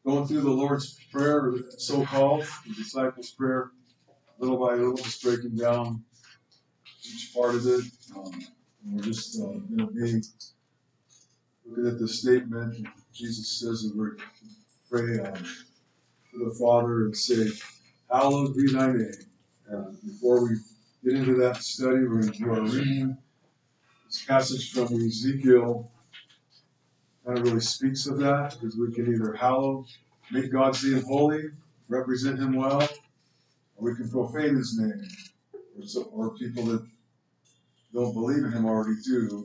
going through the Lord's Prayer, so-called, the disciples' prayer, little by little, just breaking down each part of it. And we're just going to be looking at the statement. Jesus says that we're pray to the Father and say, "Hallowed be thy name." Before we get into that study, we're going to do our reading. This passage from Ezekiel kind of really speaks of that, because we can either hallow, make God's name holy, represent him well, or we can profane his name. Or people that don't believe in him already do.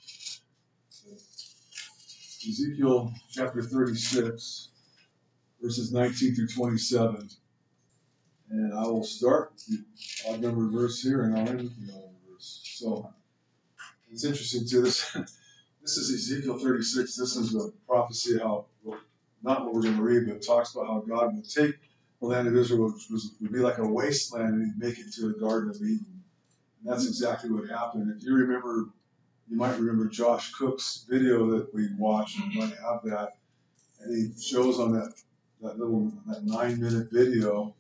Ezekiel chapter 36, verses 19 through 27. And I will start the odd number verse here, and I'll end with the odd number verse. So it's interesting too. This is Ezekiel 36. This is a prophecy how, well, not what we're going to read, but it talks about how God would take the land of Israel, which would be like a wasteland, and he'd make it to a Garden of Eden. And that's exactly what happened. If you remember, you might remember Josh Cook's video that we watched. You might have that, and he shows on that 9-minute video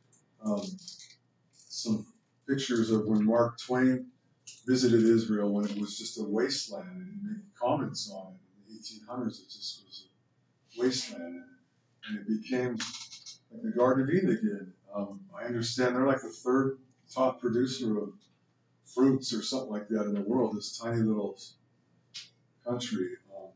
some pictures of when Mark Twain visited Israel when it was just a wasteland, and he made comments on it. In the 1800s, it just was a wasteland, and it became like the Garden of Eden again. I understand they're like the third top producer of fruits or something like that in the world, this tiny little country.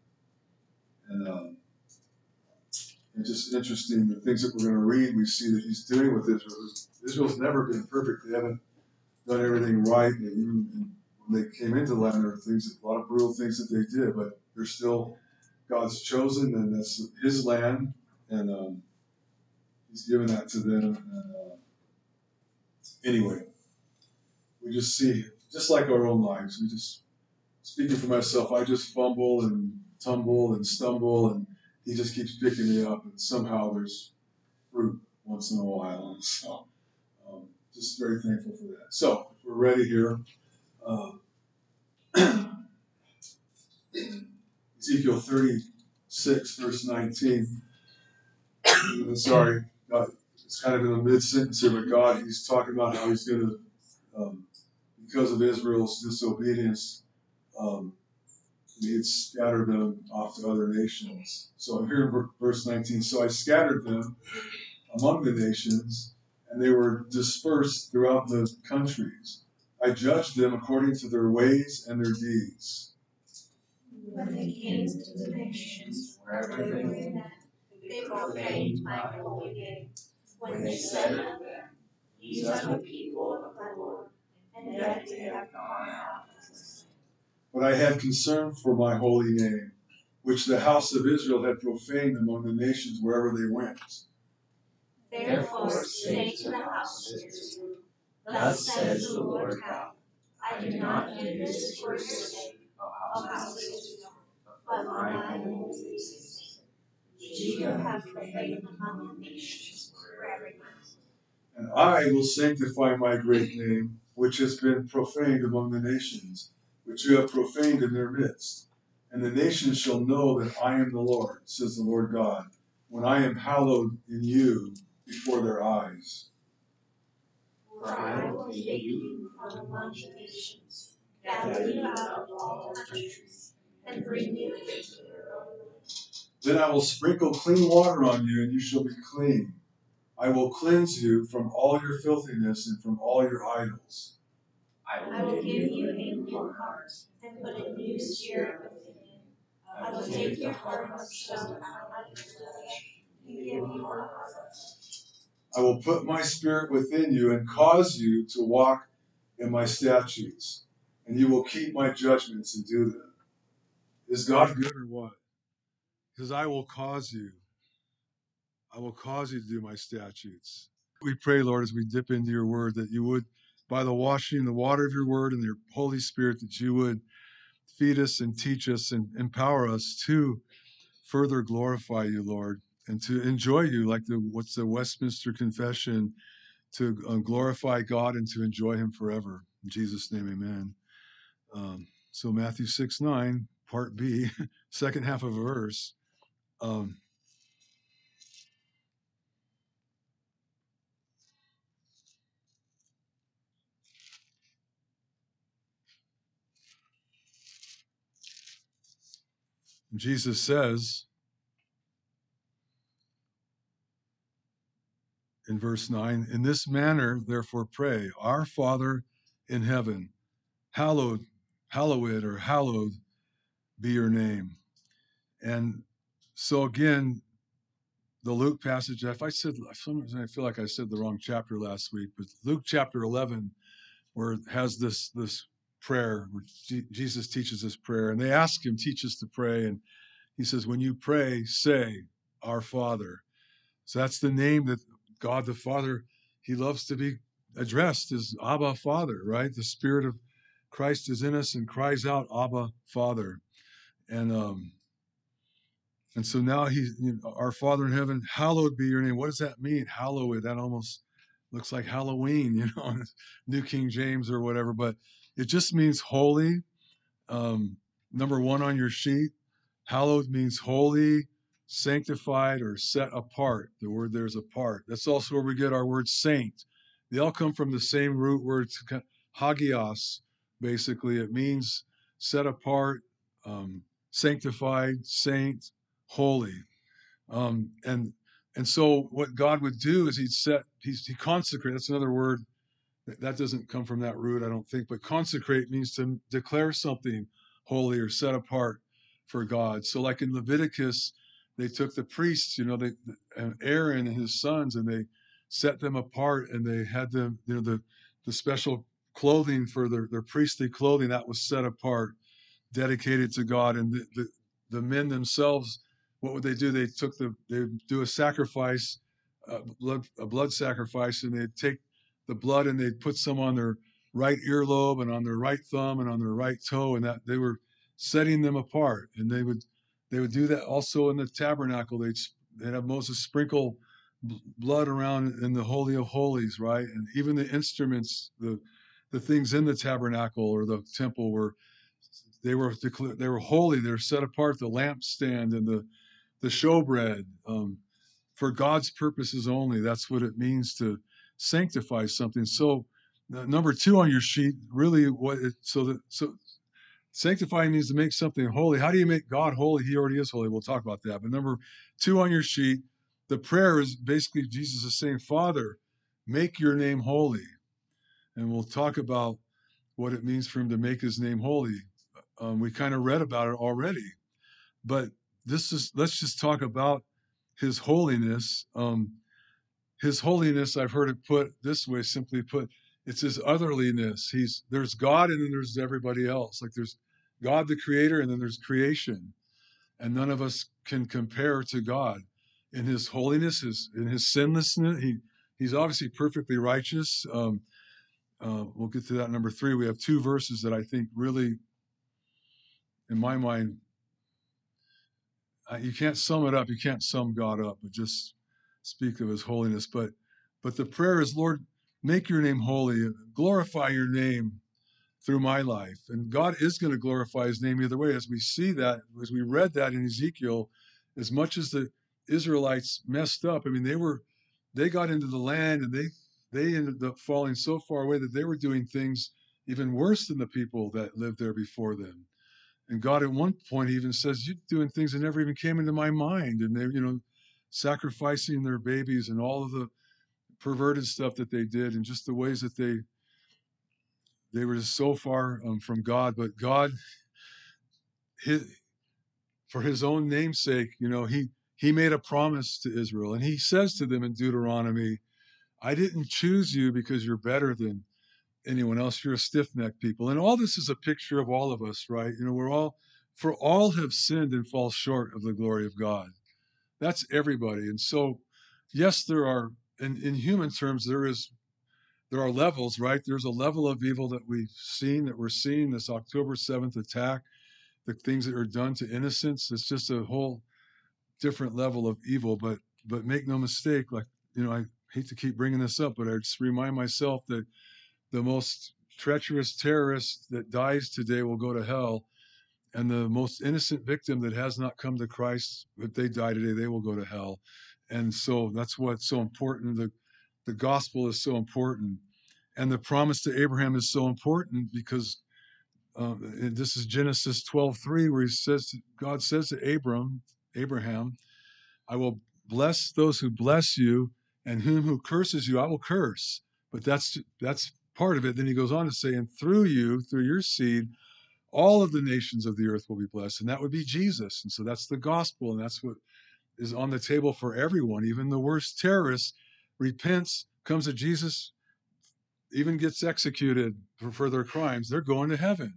And just interesting, the things that we're going to read, we see that he's doing with Israel. Israel's never been perfect. They haven't done everything right. And even when they came into the land, there were a lot of brutal things that they did, but they're still God's chosen, and that's his land, and he's given that to them. And anyway, we just see, just like our own lives, speaking for myself, I just fumble and tumble and stumble, and he just keeps picking me up, and somehow there's fruit once in a while. And so, just very thankful for that. So, if we're ready here, Ezekiel 36, verse 19. Sorry, God, it's kind of in the mid-sentence here, but God, he's talking about how he's going to, because of Israel's disobedience, he had scattered them off to other nations. So here in verse 19, so I scattered them among the nations, and they were dispersed throughout the countries. I judged them according to their ways and their deeds. When they came to the nations, wherever they went, they profaned my holy name. When they said of them, "These are the people of the Lord," and yet they have gone out. But I had concern for my holy name, which the house of Israel had profaned among the nations wherever they went. Therefore say to the house of Israel, "Thus says the Lord God, I do not do this for your sake, O house of Israel, but for my holy sake, which you have profaned among the nations wherever you went. And I will sanctify my great name, which has been profaned among the nations, which you have profaned in their midst. And the nations shall know that I am the Lord, says the Lord God, when I am hallowed in you before their eyes. For I will take you from among the nations, gather you out of all countries, and bring you into your own land. Then I will sprinkle clean water on you, and you shall be clean. I will cleanse you from all your filthiness and from all your idols. I will give you a new heart, and put a new spirit within you. I will take your heart of stone out of your flesh, and give you a heart of flesh. I will put my spirit within you and cause you to walk in my statutes, and you will keep my judgments and do them. Is God good or what? Because I will cause you to do my statutes. We pray, Lord, as we dip into your word, that you would, by the washing, the water of your word and your Holy Spirit, that you would feed us and teach us and empower us to further glorify you, Lord, and to enjoy you, like what's the Westminster Confession, to glorify God and to enjoy him forever. In Jesus' name, amen. So Matthew 6:9, part B, second half of a verse. Jesus says in verse 9, in this manner, therefore, pray, our Father in heaven, hallowed be your name. And so again, the Luke passage, if I said, for some reason I feel like I said the wrong chapter last week, but Luke chapter 11, where it has this prayer, where Jesus teaches this prayer, and they ask him, teach us to pray. And he says, when you pray, say, our Father. So that's the name that God the Father, he loves to be addressed as Abba Father, right? The Spirit of Christ is in us and cries out, Abba Father. And so now our Father in heaven, hallowed be your name. What does that mean? Hallowed. That almost looks like Halloween, New King James or whatever, but it just means holy. Number one on your sheet, hallowed means holy, sanctified, or set apart. The word there's apart. That's also where we get our word saint. They all come from the same root word, hagios, basically. It means set apart, sanctified, saint, holy. And so what God would do is he consecrate. That's another word that doesn't come from that root, I don't think, but consecrate means to declare something holy or set apart for God. So like in Leviticus, they took the priests, and Aaron and his sons, and they set them apart, and they had them, the special clothing for their priestly clothing that was set apart, dedicated to God. And the men themselves, what would they do? They do a sacrifice, a blood sacrifice, and they'd take the blood and they'd put some on their right earlobe and on their right thumb and on their right toe, and that they were setting them apart. And they would do that also in the tabernacle. They'd have Moses sprinkle blood around in the Holy of Holies, right? And even the instruments, the things in the tabernacle or the temple they were holy. They were set apart. The lampstand and the showbread, for God's purposes only. That's what it means to sanctify something. So number two on your sheet, really so sanctifying means to make something holy. How do you make God holy? He already is holy. We'll talk about that. But number two on your sheet, the prayer is basically Jesus is saying, Father, make your name holy. And we'll talk about what it means for him to make his name holy. We kind of read about it already, but let's just talk about his holiness. His holiness, I've heard it put this way, simply put, it's his otherliness. There's God and then there's everybody else. Like there's God the creator and then there's creation. And none of us can compare to God in his holiness, in his sinlessness. He's obviously perfectly righteous. We'll get to that. Number three, we have two verses that I think really, in my mind, you can't sum it up. You can't sum God up, but just speak of his holiness. But the prayer is, Lord, make your name holy, glorify your name through my life. And God is going to glorify his name either way. As we see that, as we read that in Ezekiel, as much as the Israelites messed up, I mean, they got into the land and they ended up falling so far away that they were doing things even worse than the people that lived there before them. And God at one point even says, you're doing things that never even came into my mind. And they're, sacrificing their babies and all of the perverted stuff that they did and just the ways that they were just so far from God. But God, for his own namesake, he made a promise to Israel. And he says to them in Deuteronomy, I didn't choose you because you're better than anyone else. You're a stiff-necked people. And all this is a picture of all of us, right? For all have sinned and fall short of the glory of God. That's everybody. And so, yes, there are, in human terms, there are levels, right? There's a level of evil that we're seeing, this October 7th attack, the things that are done to innocents. It's just a whole different level of evil. But make no mistake, I hate to keep bringing this up, but I just remind myself that the most treacherous terrorist that dies today will go to hell. And the most innocent victim that has not come to Christ, if they die today, they will go to hell. And so that's what's so important. The gospel is so important. And the promise to Abraham is so important because And this is Genesis 12:3, where God says to Abraham, I will bless those who bless you, and who curses you, I will curse. But that's part of it. Then he goes on to say, and through you, through your seed, all of the nations of the earth will be blessed. And that would be Jesus. And so that's the gospel. And that's what is on the table for everyone. Even the worst terrorist repents, comes to Jesus, even gets executed for their crimes. They're going to heaven.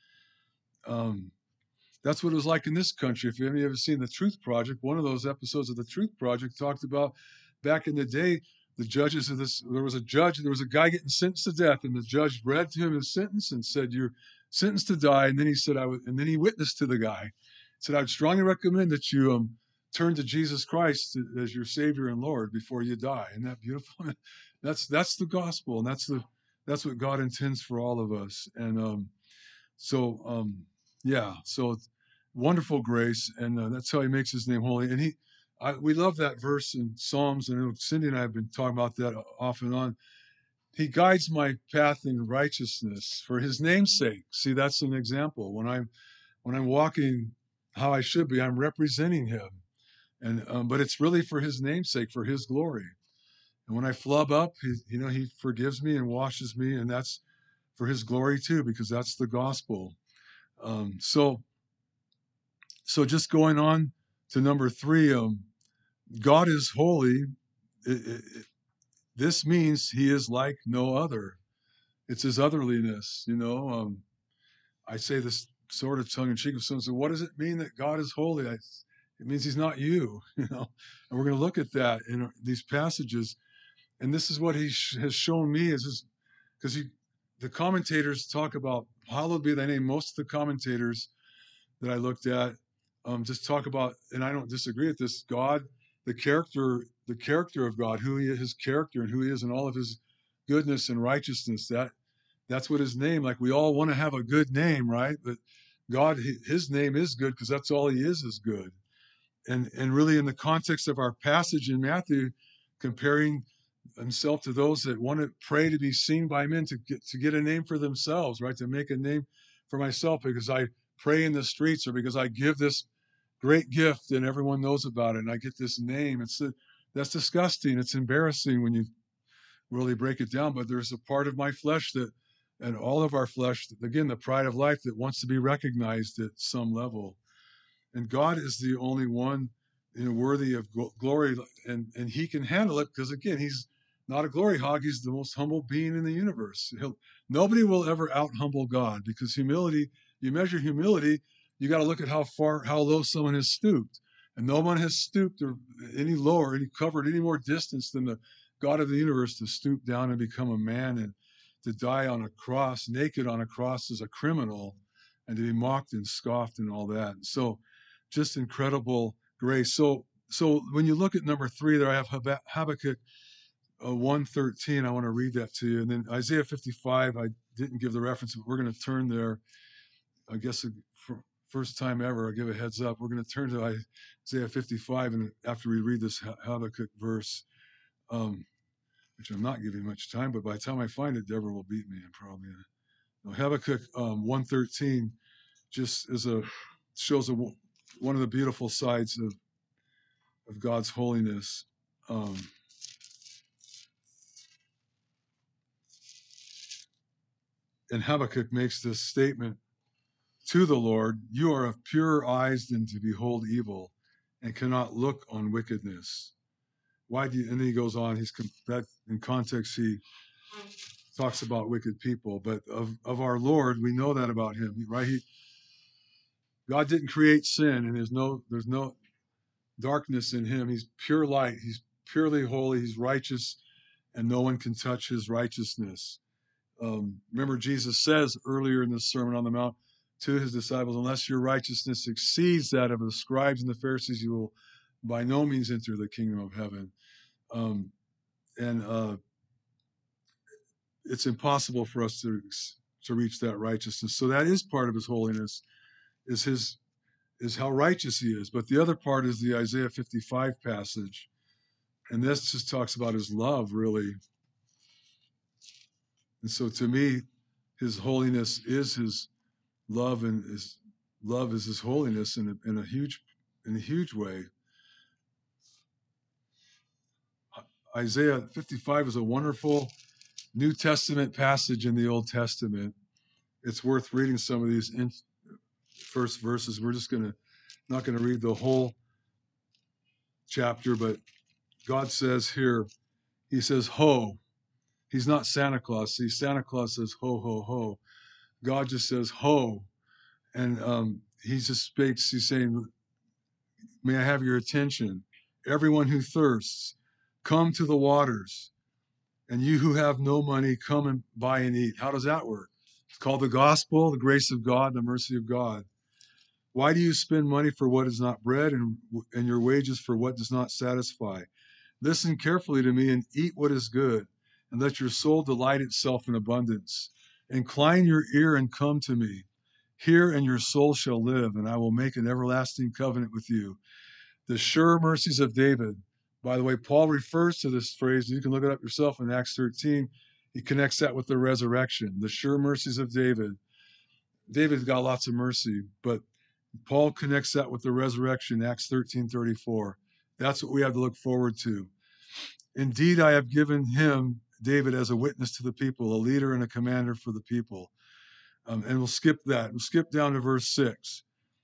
That's what it was like in this country. If you haven't ever seen The Truth Project, one of those episodes of The Truth Project talked about back in the day, the judges of this, there was a guy getting sentenced to death, and the judge read to him his sentence and said, you're sentenced to die. And then he said, and then he witnessed to the guy, said, I would strongly recommend that you turn to Jesus Christ as your Savior and Lord before you die. Isn't that beautiful? That's the gospel, and that's what God intends for all of us. And yeah, so it's wonderful grace, and that's how he makes his name holy. And we love that verse in Psalms, and Cindy and I have been talking about that off and on. He guides my path in righteousness for his name's sake. See, that's an example. When I'm walking how I should be, I'm representing him, and but it's really for his name's sake, for his glory. And when I flub up, he forgives me and washes me, and that's for his glory too, because that's the gospel. So just going on to number 3, God is holy. This means he is like no other. It's his otherliness, I say this sort of tongue in cheek of someone. So what does it mean that God is holy? It means he's not you, And we're going to look at that in these passages. And this is what he has shown me because the commentators talk about hallowed be thy name. Most of the commentators that I looked at just talk about, and I don't disagree with this, God, the character of God, who he is, his character, and who he is in all of his goodness and righteousness. That's what his name, like we all want to have a good name, right? But God, his name is good because that's all he is good. And really in the context of our passage in Matthew, comparing himself to those that want to pray to be seen by men, to get a name for themselves, right? To make a name for myself because I pray in the streets, or because I give this great gift and everyone knows about it and I get this name. That's disgusting. It's embarrassing when you really break it down. But there's a part of my flesh and all of our flesh, again, the pride of life, that wants to be recognized at some level. And God is the only one worthy of glory, and he can handle it because, again, he's not a glory hog. He's the most humble being in the universe. Nobody will ever out humble God, because humility, you measure humility, you got to look at how low someone has stooped. And no one has stooped or any lower, covered any more distance than the God of the universe to stoop down and become a man and to die on a cross, naked on a cross as a criminal, and to be mocked and scoffed and all that. And so just incredible grace. So when you look at number 3 there, I have Habakkuk 1:13. I want to read that to you. And then Isaiah 55, I didn't give the reference, but we're going to turn there. I guess for first time ever, I'll give a heads up. We're going to turn to Isaiah 55, and after we read this Habakkuk verse, which I'm not giving much time, but by the time I find it, Deborah will beat me. And probably Habakkuk 1:13 just shows one of the beautiful sides of God's holiness. And Habakkuk makes this statement to the Lord: you are of purer eyes than to behold evil, and cannot look on wickedness. Why do you? And then he goes on. That in context, he talks about wicked people, but of our Lord, we know that about him, right? God didn't create sin, and there's no darkness in him. He's pure light. He's purely holy. He's righteous, and no one can touch his righteousness. Remember, Jesus says earlier in the Sermon on the Mount to his disciples, unless your righteousness exceeds that of the scribes and the Pharisees, you will by no means enter the kingdom of heaven. And it's impossible for us to reach that righteousness. So that is part of his holiness, is how righteous he is. But the other part is the Isaiah 55 passage. And this just talks about his love, really. And so to me, his holiness is love is his holiness in a huge way. Isaiah 55 is a wonderful New Testament passage in the Old Testament. It's worth reading some of these first verses. We're just not gonna read the whole chapter, but God says here, he says, ho. He's not Santa Claus. See, Santa Claus says, ho, ho, ho. God just says, ho. And he just speaks, he's saying, may I have your attention? Everyone who thirsts, come to the waters. And you who have no money, come and buy and eat. How does that work? It's called the gospel, the grace of God, the mercy of God. Why do you spend money for what is not bread and your wages for what does not satisfy? Listen carefully to me and eat what is good, and let your soul delight itself in abundance. Incline your ear and come to me. Hear, and your soul shall live, and I will make an everlasting covenant with you. The sure mercies of David. By the way, Paul refers to this phrase. You can look it up yourself in Acts 13. He connects that with the resurrection. The sure mercies of David. David's got lots of mercy, but Paul connects that with the resurrection, Acts 13:34. That's what we have to look forward to. Indeed, I have given him, David, as a witness to the people, a leader and a commander for the people. And we'll skip that. We'll skip down to verse 6.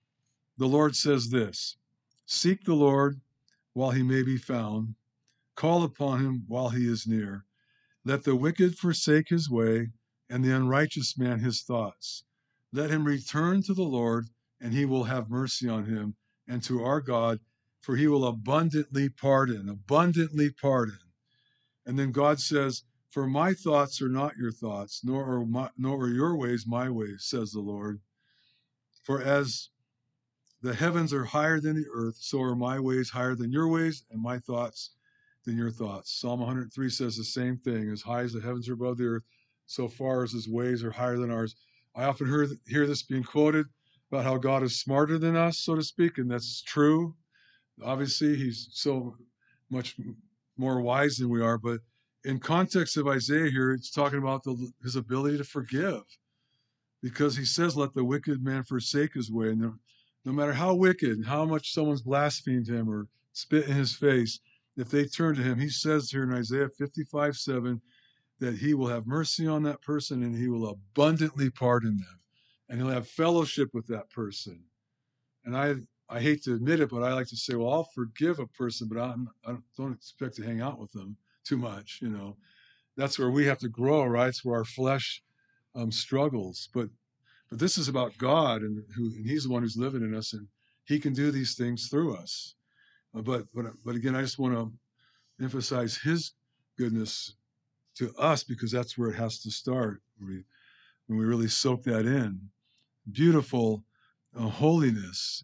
The Lord says this, seek the Lord while he may be found. Call upon him while he is near. Let the wicked forsake his way, and the unrighteous man his thoughts. Let him return to the Lord, and he will have mercy on him, and to our God, for he will abundantly pardon, abundantly pardon. And then God says, for my thoughts are not your thoughts, nor are your ways my ways, says the Lord. For as the heavens are higher than the earth, so are my ways higher than your ways, and my thoughts than your thoughts. Psalm 103 says the same thing. As high as the heavens are above the earth, so far as his ways are higher than ours. I often hear this being quoted about how God is smarter than us, so to speak, and that's true. Obviously, he's so much more wise than we are, but in context of Isaiah here, it's talking about his ability to forgive, because he says, let the wicked man forsake his way. And no matter how wicked, how much someone's blasphemed him or spit in his face, if they turn to him, he says here in Isaiah 55:7 that he will have mercy on that person and he will abundantly pardon them. And he'll have fellowship with that person. And I hate to admit it, but I like to say, well, I'll forgive a person, but I don't expect to hang out with them too much. That's where we have to grow, right? It's where our flesh struggles. But this is about God, and he's the one who's living in us, and he can do these things through us. But again, I just want to emphasize his goodness to us, because that's where it has to start. When we really soak that in, beautiful holiness.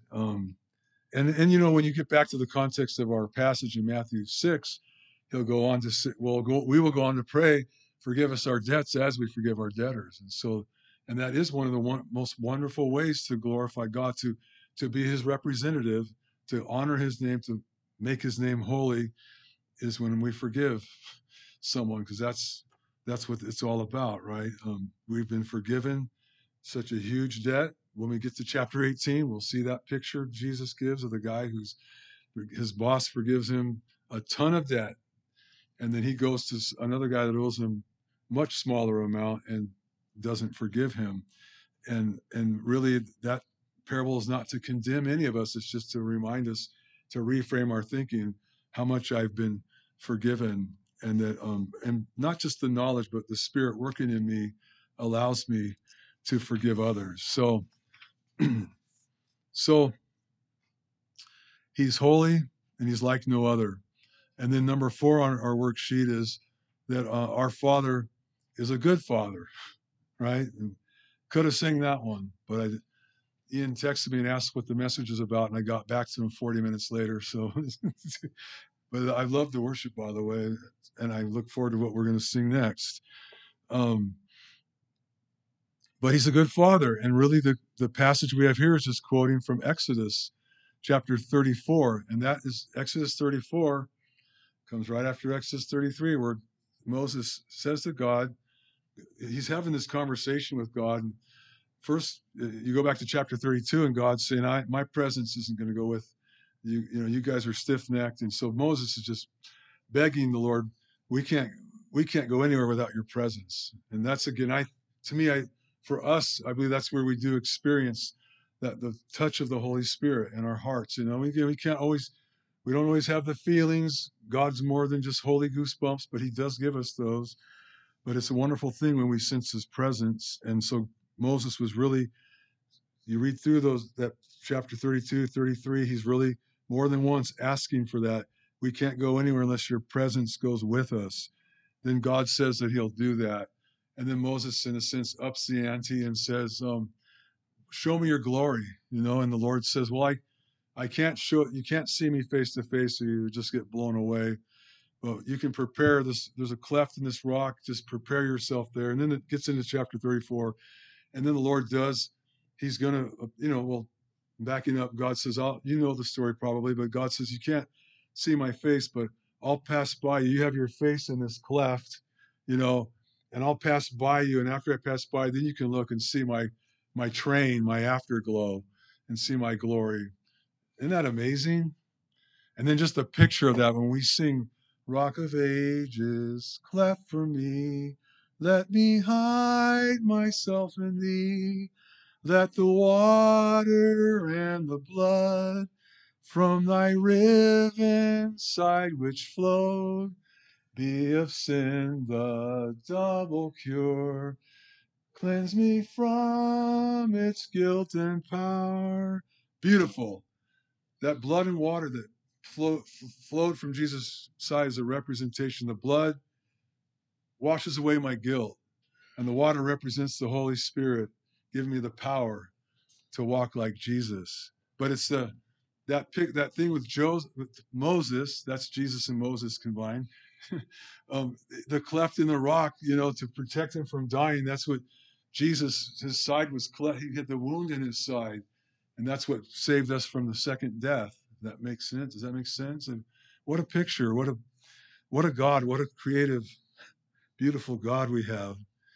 And when you get back to the context of our passage in Matthew 6, he'll go on to say, we will go on to pray, forgive us our debts as we forgive our debtors. And that is one of the most wonderful ways to glorify God, to be his representative, to honor his name, to make his name holy, is when we forgive someone, because that's what it's all about, right? We've been forgiven such a huge debt. When we get to chapter 18, we'll see that picture Jesus gives of the guy his boss forgives him a ton of debt, and then he goes to another guy that owes him much smaller amount and doesn't forgive him. And really, that parable is not to condemn any of us. It's just to remind us to reframe our thinking, how much I've been forgiven, and that and not just the knowledge, but the Spirit working in me allows me to forgive others. So so he's holy and he's like no other. And then number 4 on our worksheet is that our Father is a good Father, right? And could have sang that one, but Ian texted me and asked what the message is about, and I got back to him 40 minutes later. So, but I love the worship, by the way, and I look forward to what we're going to sing next. But he's a good Father, and really the passage we have here is just quoting from Exodus chapter 34, and that is Exodus 34 comes right after Exodus 33, where Moses says to God, he's having this conversation with God, first, you go back to chapter 32, and God's saying, my presence isn't going to go with you. You know, you guys are stiff-necked. And so Moses is just begging the Lord, we can't go anywhere without your presence. And that's, again, for us, I believe that's where we do experience that the touch of the Holy Spirit in our hearts. You know, we don't always have the feelings. God's more than just holy goosebumps, but he does give us those. But it's a wonderful thing when we sense his presence. And so Moses was really, you read through that chapter 32, 33, he's really more than once asking for that. We can't go anywhere unless your presence goes with us. Then God says that he'll do that. And then Moses, in a sense, ups the ante and says, show me your glory, you know, and the Lord says, well, I can't show it. You can't see me face to face, so you just get blown away. Well, you can prepare this. There's a cleft in this rock. Just prepare yourself there. And then it gets into chapter 34. And then the Lord does, he's going to, backing up, God says, you know the story probably, but God says, you can't see my face, but I'll pass by you. You have your face in this cleft, you know, and I'll pass by you. And after I pass by, then you can look and see my train, my afterglow, and see my glory. Isn't that amazing? And then just a picture of that when we sing, Rock of Ages, cleft for me, let me hide myself in thee. Let the water and the blood from thy riven side which flowed be of sin the double cure. Cleanse me from its guilt and power. Beautiful. That blood and water that flowed from Jesus' side is a representation. The blood washes away my guilt, and the water represents the Holy Spirit, giving me the power to walk like Jesus. But it's that thing with Moses, that's Jesus and Moses combined. The cleft in the rock, you know, to protect him from dying. That's what Jesus, his side was cleft. He had the wound in his side, and that's what saved us from the second death. That makes sense. Does that make sense? And what a picture! What a God! What a creative, beautiful God we have.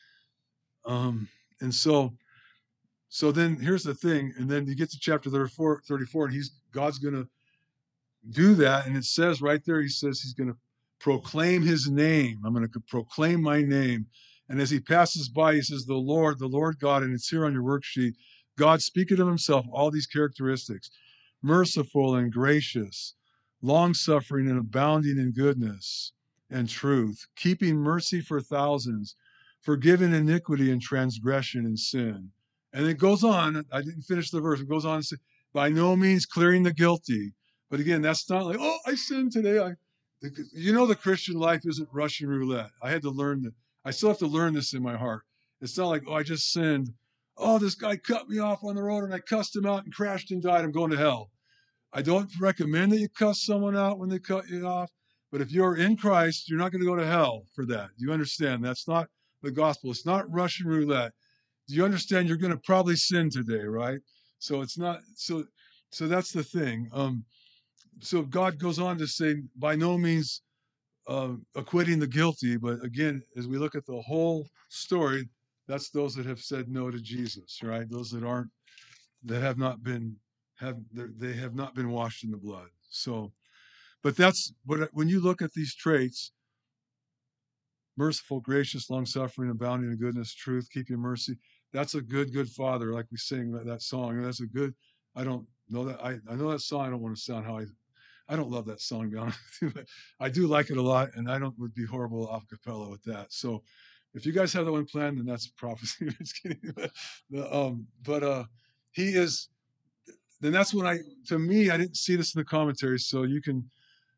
And so then here's the thing, and then you get to chapter 34, and God's going to do that, and it says right there, he says he's going to proclaim his name. I'm going to proclaim my name. And as he passes by, he says, the Lord God, and it's here on your worksheet, God speaking of himself, all these characteristics, merciful and gracious, long-suffering and abounding in goodness and truth, keeping mercy for thousands, forgiving iniquity and transgression and sin. And it goes on, I didn't finish the verse, it goes on to say, by no means clearing the guilty. But again, that's not like, oh, I sinned today. The Christian life isn't Russian roulette. I had to learn that. I still have to learn this in my heart. It's not like, oh, I just sinned. Oh, this guy cut me off on the road and I cussed him out and crashed and died. I'm going to hell. I don't recommend that you cuss someone out when they cut you off. But if you're in Christ, you're not going to go to hell for that. You understand? That's not the gospel. It's not Russian roulette. Do you understand? You're going to probably sin today, right? So it's not. So that's the thing. So God goes on to say, by no means acquitting the guilty, but again, as we look at the whole story, that's those that have said no to Jesus, right? Those that have not been washed in the blood. So, but when you look at these traits, merciful, gracious, long-suffering, abounding in goodness, truth, keeping mercy, that's a good father, like we sing that song. That's a good, I don't know that, I know that song, I don't want to sound how I don't love that song, to be honest with you, but I do like it a lot, and I would be horrible a cappella with that. So if you guys have that one planned, then that's prophecy. Just kidding. But he is, then that's when to me, I didn't see this in the commentary, so you can,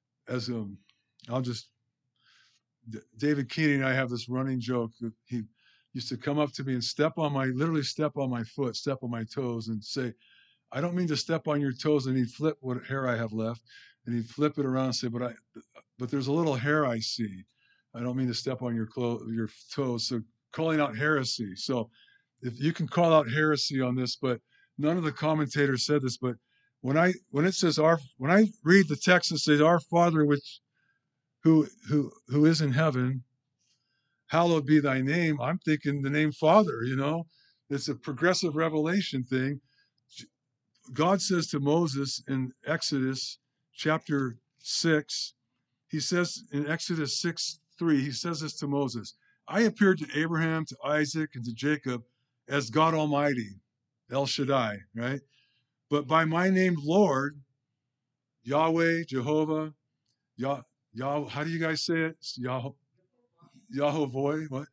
David Keeney and I have this running joke that he used to come up to me and literally step on my foot, step on my toes and say, I don't mean to step on your toes, and he'd flip what hair I have left, and he'd flip it around and say, but there's a little hair I see. I don't mean to step on your toes. So calling out heresy. So if you can call out heresy on this, but none of the commentators said this, but when it says when I read the text that says, Our Father who is in heaven, hallowed be thy name, I'm thinking the name Father, you know. It's a progressive revelation thing. God says to Moses in Exodus chapter 6, he says in Exodus 6:3, he says this to Moses: I appeared to Abraham, to Isaac, and to Jacob as God Almighty, El Shaddai, right? But by my name, Lord, Yahweh, Jehovah, how do you guys say it? Yahovah, what?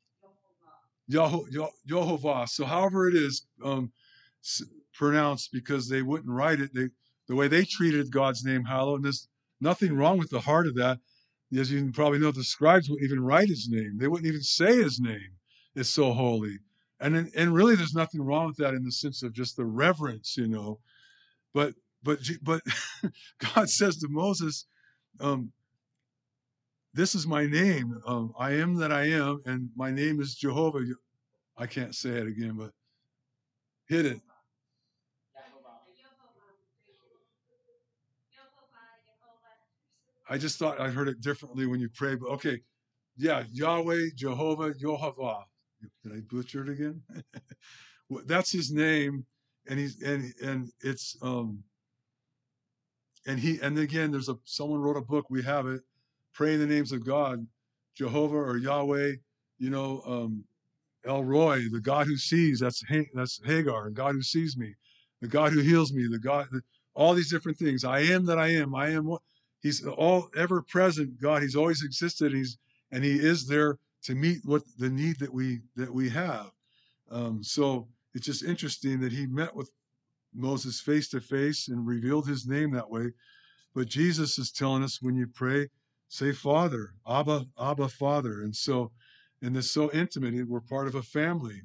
Yehovah. So however it is pronounced, because they wouldn't write it, the way they treated God's name hallowed, and there's nothing wrong with the heart of that. As you probably know, the scribes wouldn't even write his name. They wouldn't even say his name. It's so holy. And really there's nothing wrong with that in the sense of just the reverence, But but God says to Moses, um, this is my name. I am that I am, and my name is Jehovah. I can't say it again, but hit it. I just thought I heard it differently when you pray, but okay. Yeah, Yahweh, Jehovah, Yehovah. Did I butcher it again? Well, that's his name, and he's and it's and again, someone wrote a book. We have it. Pray in the names of God, Jehovah or Yahweh. You know, El Roy, the God who sees. That's Hagar, God who sees me, the God who heals me, all these different things. I am that I am. I am what He's all ever present. God, He's always existed. And He is there to meet what the need that we have. So it's just interesting that He met with Moses face to face and revealed His name that way. But Jesus is telling us, when you pray, say Father, Abba, Father. And it's so intimate. We're part of a family,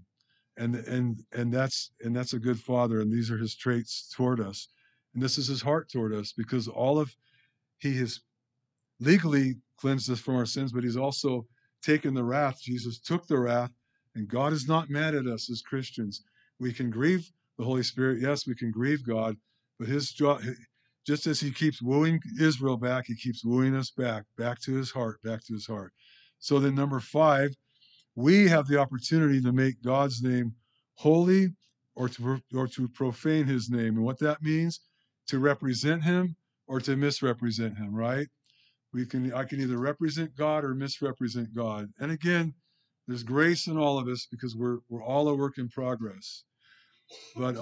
and that's a good father. And these are his traits toward us, and this is his heart toward us, because he has legally cleansed us from our sins, but he's also taken the wrath. Jesus took the wrath, and God is not mad at us as Christians. We can grieve the Holy Spirit. Yes, we can grieve God, but his job, just as he keeps wooing Israel back, he keeps wooing us back to his heart, back to his heart. So then number 5, we have the opportunity to make God's name holy, or to profane his name. And what that means, to represent him or to misrepresent him, right? I can either represent God or misrepresent God. And again, there's grace in all of us, because we're all a work in progress. But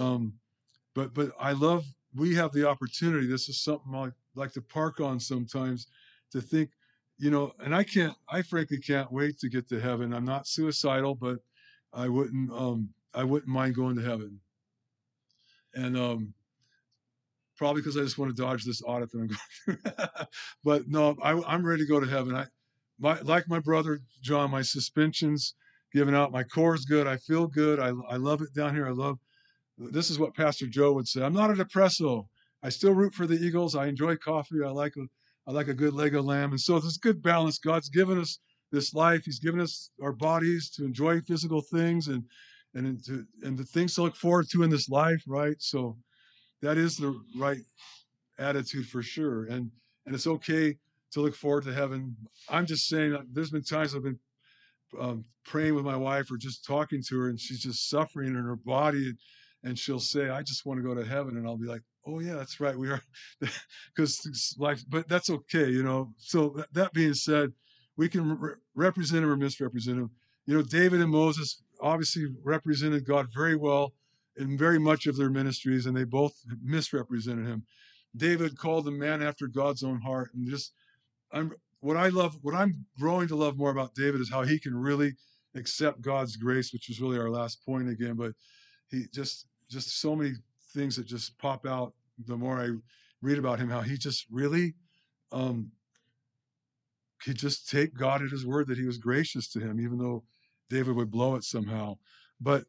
I love, we have the opportunity. This is something I like to park on sometimes, to think, and I frankly can't wait to get to heaven. I'm not suicidal, but I wouldn't mind going to heaven. And probably because I just want to dodge this audit that I'm going through. But no, I'm ready to go to heaven. Like my brother John, my suspension's given out. My core's good. I feel good. I love it down here. This is what Pastor Joe would say. I'm not a depresso. I still root for the Eagles. I enjoy coffee. I like a good leg of lamb. And so there's good balance. God's given us this life. He's given us our bodies to enjoy physical things and the things to look forward to in this life, right? So that is the right attitude for sure. And it's okay to look forward to heaven. I'm just saying that there's been times I've been praying with my wife or just talking to her, and she's just suffering in her body, and she'll say, I just want to go to heaven. And I'll be like, oh yeah, that's right, we are. Because life, but that's okay. So that being said, we can represent him or misrepresent him. David and Moses obviously represented God very well in very much of their ministries, and they both misrepresented him. David called him man after God's own heart. And what I'm growing to love more about David is how he can really accept God's grace, which is really our last point again. But he just so many things that just pop out the more I read about him, how he just really he just take God at his word that he was gracious to him, even though David would blow it somehow. But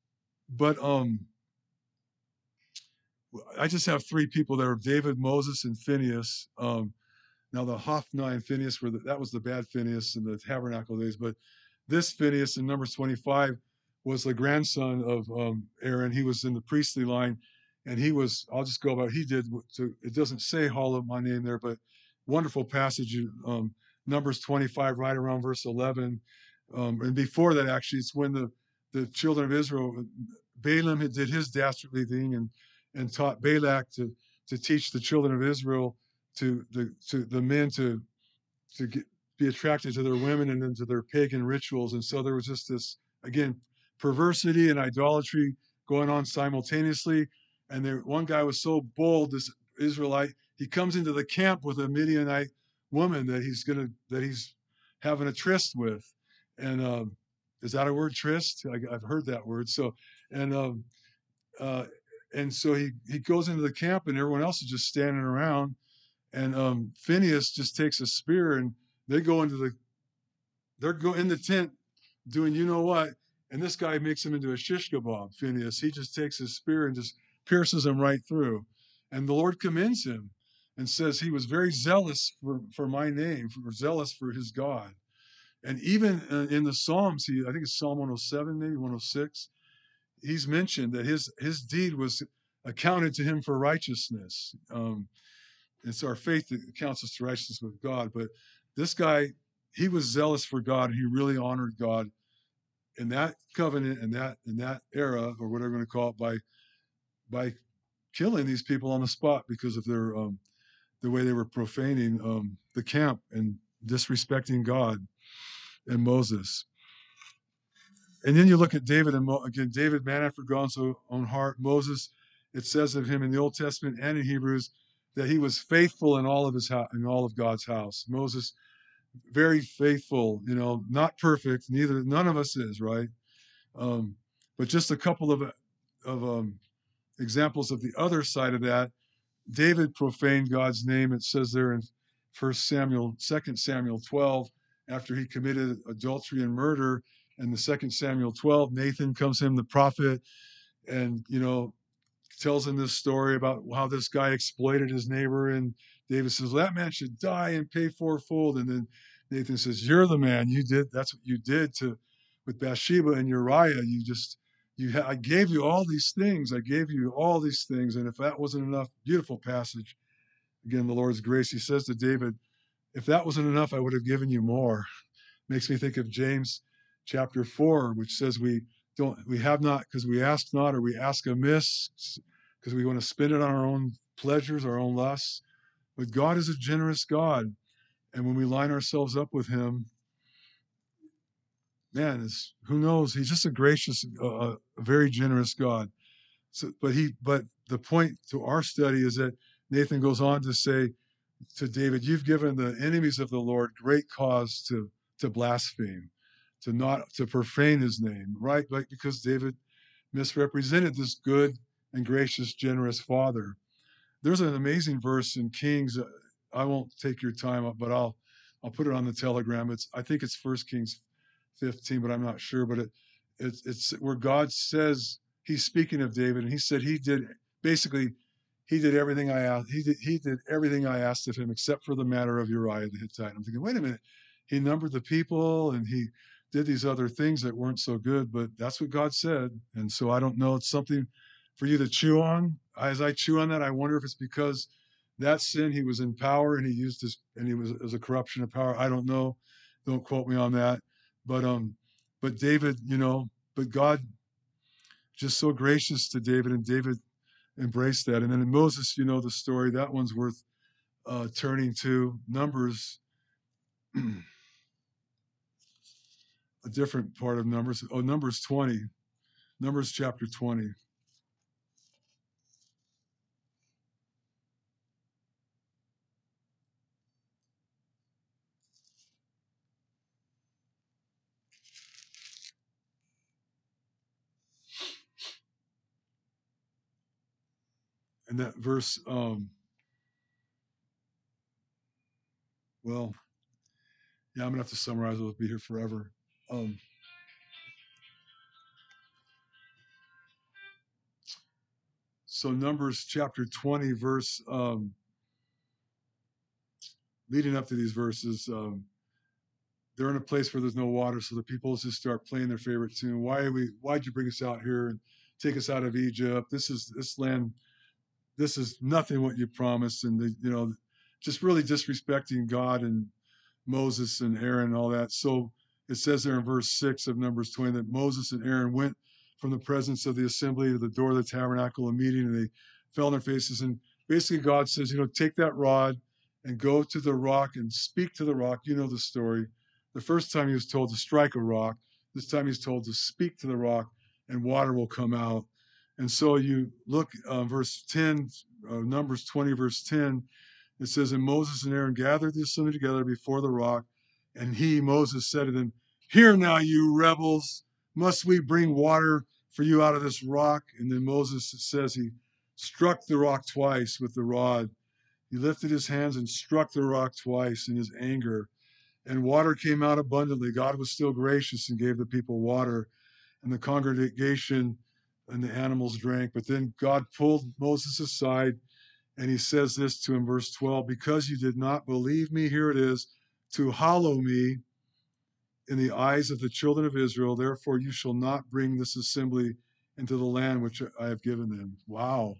I just have 3 people there: David, Moses, and Phineas. Now the Hophni and Phineas that was the bad Phineas in the tabernacle days, but this Phineas in Numbers 25 was the grandson of Aaron. He was in the priestly line, and I'll just go about, he did, it doesn't say Hall of my name there, but wonderful passage Numbers 25, right around verse 11. And before that, actually, it's when the children of Israel, Balaam had did his dastardly thing and taught Balak to teach the children of Israel to the men to be attracted to their women and into their pagan rituals. And so there was just this, again, perversity and idolatry going on simultaneously. And one guy was so bold, this Israelite, he comes into the camp with a Midianite woman that he's having a tryst with. And is that a word, tryst? I've heard that word. So, and uh, and so he goes into the camp and everyone else is just standing around. And Phineas just takes a spear and they go in the tent doing you know what, and this guy makes him into a shish kebab. Phineas, he just takes his spear and just pierces him right through, and the Lord commends him and says he was very zealous for my name, zealous for his God. And even in the Psalms, I think it's Psalm 107, maybe 106, he's mentioned that his deed was accounted to him for righteousness. It's our faith that counts us to righteousness with God. But this guy, he was zealous for God, and he really honored God in that covenant and that era, or whatever we're going to call it, by killing these people on the spot because of their the way they were profaning the camp and disrespecting God and Moses. And then you look at David, and again, David, man after God's own heart. Moses, it says of him in the Old Testament and in Hebrews that he was faithful in all of in all of God's house. Moses, very faithful, not perfect. None of us is, right? But just a couple of examples of the other side of that. David profaned God's name. It says there in 2 Samuel 12, after he committed adultery and murder. And the 2 Samuel 12, Nathan comes to him, the prophet, and tells him this story about how this guy exploited his neighbor. And David says, well, that man should die and pay fourfold. And then Nathan says, you're the man. That's what you did with Bathsheba and Uriah. I gave you all these things. I gave you all these things. And if that wasn't enough, beautiful passage. Again, the Lord's grace. He says to David, if that wasn't enough, I would have given you more. Makes me think of James chapter 4, which says we have not because we ask not, or we ask amiss because we want to spend it on our own pleasures, our own lusts. But God is a generous God. And when we line ourselves up with him, man, who knows? He's just a gracious, a very generous God. So, but the point to our study is that Nathan goes on to say to David, you've given the enemies of the Lord great cause to blaspheme, to profane his name, right? Like, because David misrepresented this good and gracious, generous father. There's an amazing verse in Kings. I won't take your time up, but I'll put it on the Telegram. I think it's 1 Kings 15, but I'm not sure. But it's where God says, he's speaking of David, and he said he did everything I asked. He did everything I asked of him, except for the matter of Uriah the Hittite. I'm thinking, wait a minute, he numbered the people and he did these other things that weren't so good, but that's what God said. And so I don't know. It's something for you to chew on. As I chew on that, I wonder if it's because that sin, he was in power and he was as a corruption of power. I don't know. Don't quote me on that. But David, but God just so gracious to David, and David embraced that. And then in Moses, the story, that one's worth turning to. Numbers, a different part of Numbers. Oh, Numbers 20. Numbers chapter 20. And that verse, well, yeah, I'm going to have to summarize it. It'll be here forever. So Numbers chapter 20, verse, leading up to these verses, they're in a place where there's no water, so the people just start playing their favorite tune. Why'd you bring us out here and take us out of Egypt? This land, this is nothing what you promised. And just really disrespecting God and Moses and Aaron and all that. So it says there in verse 6 of Numbers 20 that Moses and Aaron went from the presence of the assembly to the door of the tabernacle of meeting, and they fell on their faces. And basically God says, take that rod and go to the rock and speak to the rock. You know the story. The first time he was told to strike a rock. This time he's told to speak to the rock and water will come out. And so you look, verse 10, Numbers 20, verse 10, it says, and Moses and Aaron gathered the assembly together before the rock, and Moses, said to them, hear now, you rebels, must we bring water for you out of this rock? And then Moses, it says, he struck the rock twice with the rod. He lifted his hands and struck the rock twice in his anger, and water came out abundantly. God was still gracious and gave the people water, and the congregation and the animals drank. But then God pulled Moses aside, and he says this to him, verse 12, because you did not believe me, here it is, to hallow me in the eyes of the children of Israel, therefore you shall not bring this assembly into the land which I have given them. Wow.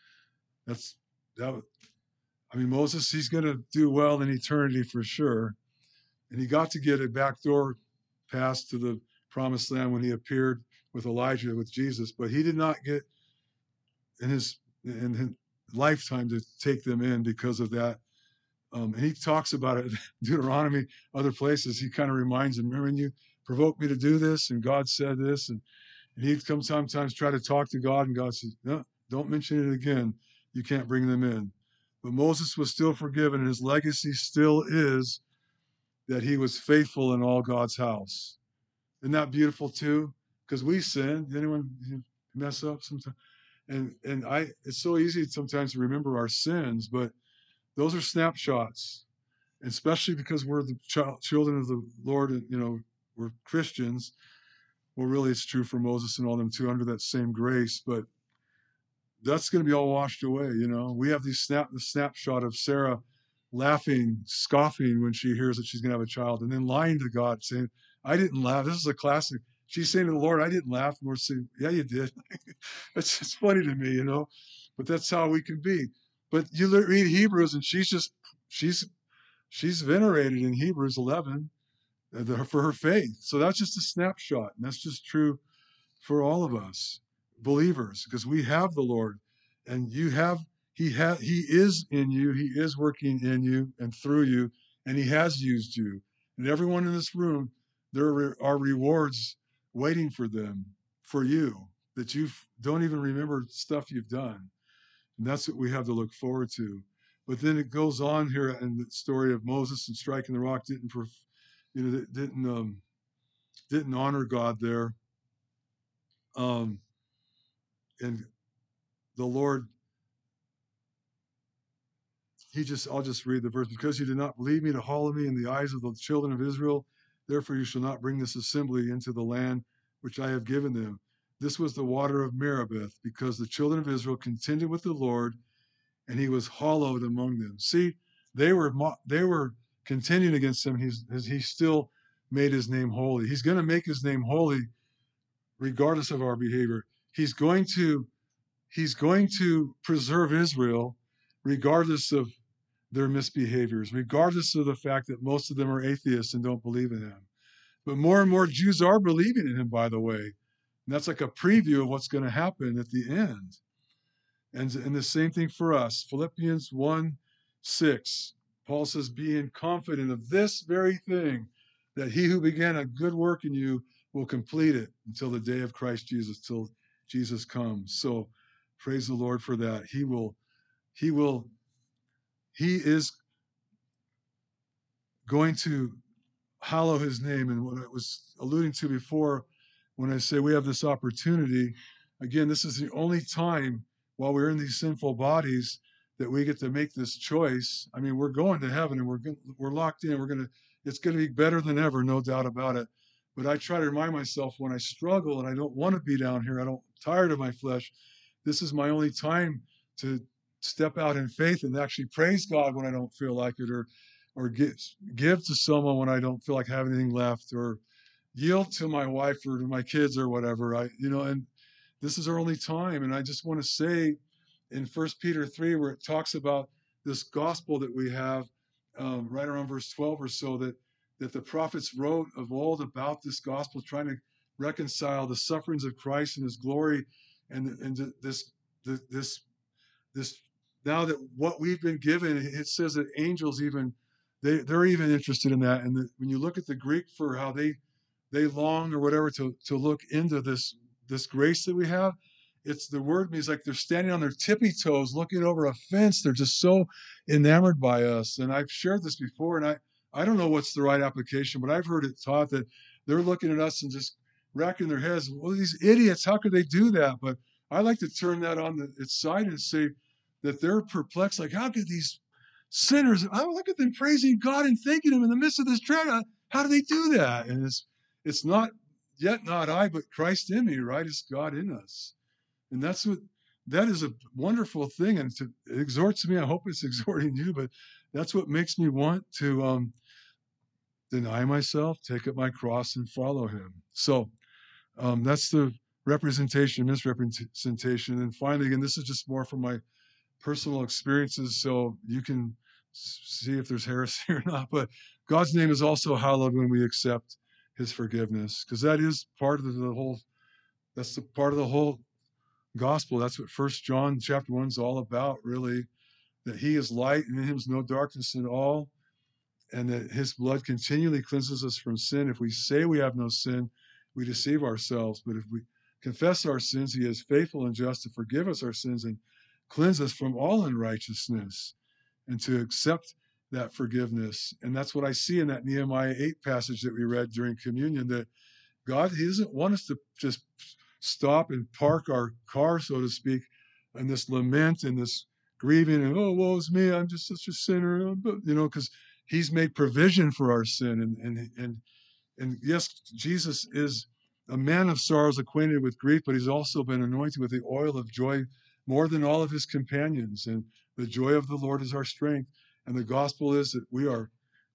Moses, he's going to do well in eternity for sure. And he got to get a backdoor pass to the promised land when he appeared with Elijah, with Jesus, but he did not get in his lifetime to take them in because of that. And he talks about it in Deuteronomy, other places. He kind of reminds them, remember when you provoked me to do this and God said this? And he'd come sometimes try to talk to God, and God says, no, don't mention it again. You can't bring them in. But Moses was still forgiven, and his legacy still is that he was faithful in all God's house. Isn't that beautiful too? Because we sin. Anyone mess up sometimes? And it's so easy sometimes to remember our sins, but those are snapshots, especially because we're the children of the Lord, and we're Christians. Well, really, it's true for Moses and all them too, under that same grace. But that's going to be all washed away. We have the snapshot of Sarah laughing, scoffing when she hears that she's going to have a child, and then lying to God, saying, "I didn't laugh." This is a classic. She's saying to the Lord, "I didn't laugh." And the Lord saying, "Yeah, you did." It's funny to me, but that's how we can be. But you read Hebrews, and she's venerated in Hebrews 11 for her faith. So that's just a snapshot, and that's just true for all of us believers, because we have the Lord, and he is in you, he is working in you and through you, and he has used you. And everyone in this room, there are rewards waiting for them, for you, that you don't even remember stuff you've done. And that's what we have to look forward to. But then it goes on here in the story of Moses and striking the rock didn't honor God there. And the Lord, I'll just read the verse. Because you did not believe me to hallow me in the eyes of the children of Israel, therefore you shall not bring this assembly into the land which I have given them. This was the water of Meribah, because the children of Israel contended with the Lord, and he was hallowed among them. See, they were contending against him. He still made his name holy. He's going to make his name holy regardless of our behavior. He's going to preserve Israel regardless of their misbehaviors, regardless of the fact that most of them are atheists and don't believe in him. But more and more Jews are believing in him, by the way. And that's like a preview of what's going to happen at the end. And the same thing for us. Philippians 1:6, Paul says, being confident of this very thing, that he who began a good work in you will complete it until the day of Christ Jesus, till Jesus comes. So praise the Lord for that. He is going to hallow his name. And what I was alluding to before, when I say we have this opportunity, again, this is the only time while we're in these sinful bodies that we get to make this choice. I mean, we're going to heaven, and we're locked in. It's going to be better than ever, no doubt about it. But I try to remind myself when I struggle and I don't want to be down here, I'm tired of my flesh. This is my only time to step out in faith and actually praise God when I don't feel like it, or give to someone when I don't feel like having anything left, or yield to my wife or to my kids or whatever. And this is our only time. And I just want to say in 1 Peter 3, where it talks about this gospel that we have, right around verse 12 or so, that that the prophets wrote of old about this gospel, trying to reconcile the sufferings of Christ and his glory, and this this now that what we've been given, it says that angels even they're even interested in that. And when you look at the Greek for how they long or whatever to look into this grace that we have, it's the word means like they're standing on their tippy toes looking over a fence. They're just so enamored by us. And I've shared this before, and I don't know what's the right application, but I've heard it taught that they're looking at us and just racking their heads. Well, these idiots, how could they do that? But I like to turn that on its side and say that they're perplexed. Like, how could these sinners, I look at them praising God and thanking him in the midst of this dread. How do they do that? And it's not yet not I, but Christ in me, right? It's God in us. And that is a wonderful thing. And it exhorts me. I hope it's exhorting you, but that's what makes me want to deny myself, take up my cross, and follow him. So that's the representation, misrepresentation. And finally, again, this is just more from my personal experiences, so you can see if there's heresy or not. But God's name is also hallowed when we accept his forgiveness, because that is part of the whole, that's the part of the whole gospel. That's what 1 John chapter 1 is all about, really, that he is light and in him is no darkness at all, and that his blood continually cleanses us from sin. If we say we have no sin, we deceive ourselves. But if we confess our sins, he is faithful and just to forgive us our sins and cleanse us from all unrighteousness, and to accept that forgiveness. And that's what I see in that Nehemiah 8 passage that we read during communion, that God, he doesn't want us to just stop and park our car, so to speak, and this lament and this grieving and, oh, woe is me, I'm just such a sinner, because he's made provision for our sin. And yes, Jesus is a man of sorrows, acquainted with grief, but he's also been anointed with the oil of joy more than all of his companions. And the joy of the Lord is our strength. And the gospel is that we are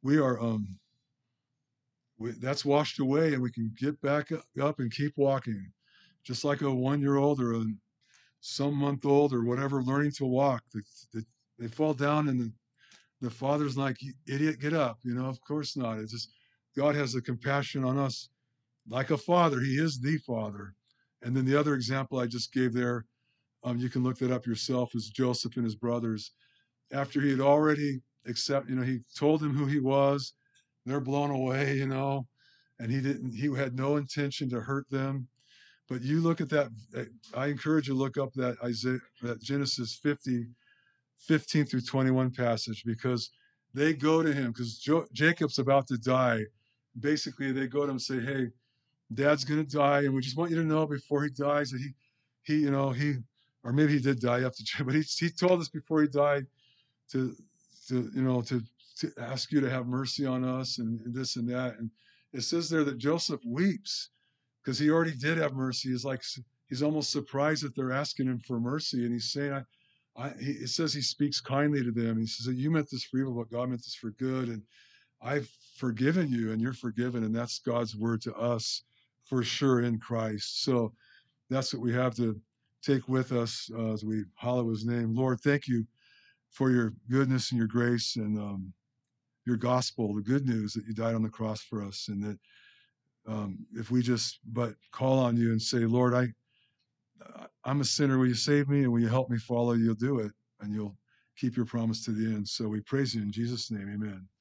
that's washed away, and we can get back up and keep walking, just like a 1-year-old or some month old or whatever learning to walk. They fall down, and the father's like, idiot, get up. Of course not. It's just God has a compassion on us like a father. He is the father. And then the other example I just gave there, you can look that up yourself, is Joseph and his brothers. After he had already he told them who he was. They're blown away, and he had no intention to hurt them. But you look at that, I encourage you to look up that Genesis 50, 15 through 21 passage, because they go to him, because Jacob's about to die. Basically, they go to him and say, hey, Dad's going to die, and we just want you to know before he dies that or maybe he did die after, but he told us before he died to ask you to have mercy on us and this and that. And it says there that Joseph weeps because he already did have mercy. He's almost surprised that they're asking him for mercy, and he's saying, it says he speaks kindly to them. He says, you meant this for evil, but God meant this for good, and I've forgiven you, and you're forgiven. And that's God's word to us for sure in Christ. So that's what we have to take with us as we hallow his name. Lord, thank you for your goodness and your grace and your gospel, the good news that you died on the cross for us. And that if we just but call on you and say, Lord, I'm a sinner. Will you save me? And will you help me follow? You'll do it, and you'll keep your promise to the end. So we praise you in Jesus' name. Amen.